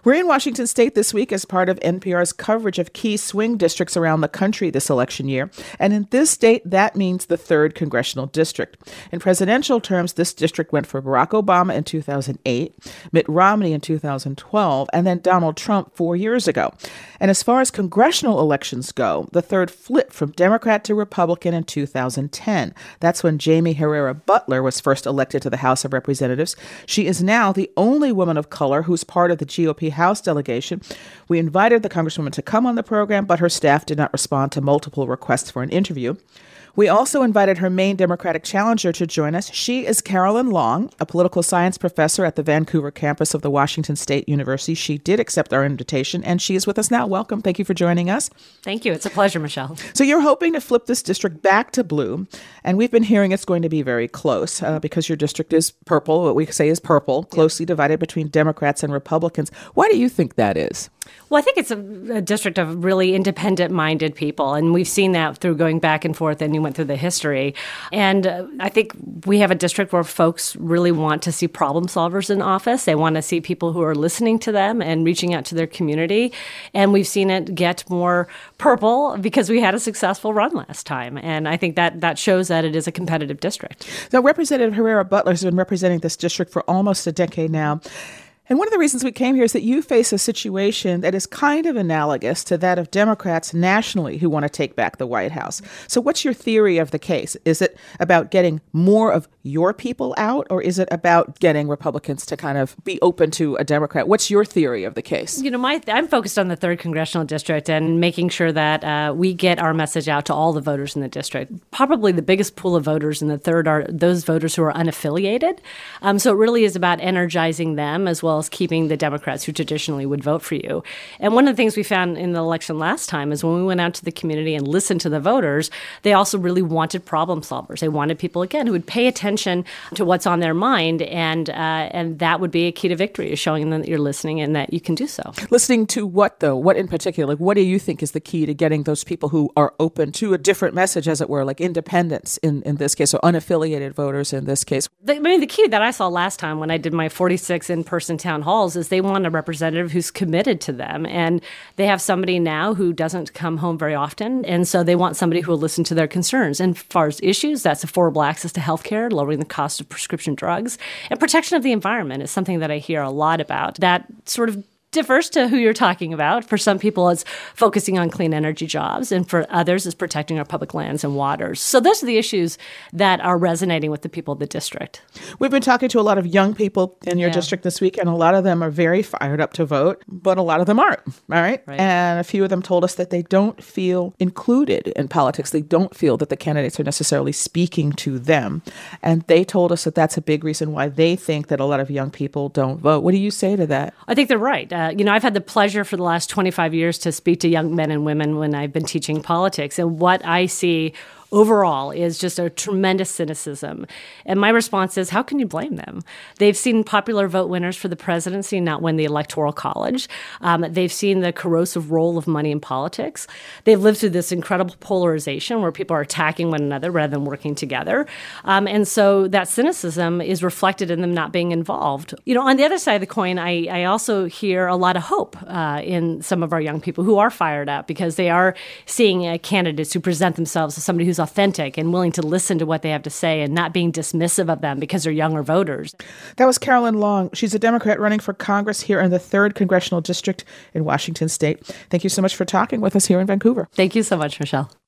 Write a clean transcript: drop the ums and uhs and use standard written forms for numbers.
We're in Washington State this week as part of NPR's coverage of key swing districts around the country this election year. And in this state, that means the 3rd Congressional District. In presidential terms, this district went for Barack Obama in 2008, Mitt Romney in 2012, and then Donald Trump 4 years ago. And as far as congressional elections go, the 3rd flipped from Democrat to Republican in 2010. That's when Jaime Herrera Beutler was first elected to the House of Representatives. She is now the only woman of color who's part of the GOP House delegation. We invited the Congresswoman to come on the program, but her staff did not respond to multiple requests for an interview. We also invited her main Democratic challenger to join us. She is Carolyn Long, a political science professor at the Vancouver campus of the Washington State University. She did accept our invitation, and she is with us now. Welcome. Thank you for joining us. Thank you. It's a pleasure, Michelle. So you're hoping to flip this district back to blue, and we've been hearing it's going to be very close because your district is purple, what we say is purple, closely divided between Democrats and Republicans. Why do you think that is? Well, I think it's a district of really independent-minded people, and we've seen that through going back and forth, and you went through the history. And I think we have a district where folks really want to see problem solvers in office. They want to see people who are listening to them and reaching out to their community. And we've seen it get more purple because we had a successful run last time. And I think that shows that it is a competitive district. Now, Representative Herrera Beutler has been representing this district for almost a decade now. And one of the reasons we came here is that you face a situation that is kind of analogous to that of Democrats nationally who want to take back the White House. So what's your theory of the case? Is it about getting more of your people out, or is it about getting Republicans to kind of be open to a Democrat? What's your theory of the case? I'm focused on the 3rd Congressional District and making sure that we get our message out to all the voters in the district. Probably the biggest pool of voters in the 3rd are those voters who are unaffiliated. So it really is about energizing them as well as keeping the Democrats who traditionally would vote for you. And one of the things we found in the election last time is when we went out to the community and listened to the voters, they also really wanted problem solvers. They wanted people, again, who would pay attention to what's on their mind, and that would be a key to victory, is showing them that you're listening and that you can do so. Listening to what, though? What in particular? Like, what do you think is the key to getting those people who are open to a different message, as it were, like independents in this case, or unaffiliated voters in this case? The key that I saw last time when I did my 46 in-person town halls is they want a representative who's committed to them. And they have somebody now who doesn't come home very often. And so they want somebody who will listen to their concerns. And as far as issues, that's affordable access to health care, lowering the cost of prescription drugs, and protection of the environment is something that I hear a lot about. That sort of differs to who you're talking about. For some people, it's focusing on clean energy jobs, and for others, it's protecting our public lands and waters. So those are the issues that are resonating with the people of the district. We've been talking to a lot of young people in your district this week, and a lot of them are very fired up to vote, but a lot of them aren't, all right? And a few of them told us that they don't feel included in politics. They don't feel that the candidates are necessarily speaking to them. And they told us that that's a big reason why they think that a lot of young people don't vote. What do you say to that? I think they're right. I've had the pleasure for the last 25 years to speak to young men and women when I've been teaching politics. And what I see overall is just a tremendous cynicism. And my response is, how can you blame them? They've seen popular vote winners for the presidency not win the Electoral College. They've seen the corrosive role of money in politics. They've lived through this incredible polarization where people are attacking one another rather than working together. And so that cynicism is reflected in them not being involved. On the other side of the coin, I also hear a lot of hope in some of our young people who are fired up because they are seeing candidates who present themselves as somebody who's authentic and willing to listen to what they have to say and not being dismissive of them because they're younger voters. That was Carolyn Long. She's a Democrat running for Congress here in the 3rd Congressional District in Washington State. Thank you so much for talking with us here in Vancouver. Thank you so much, Michelle.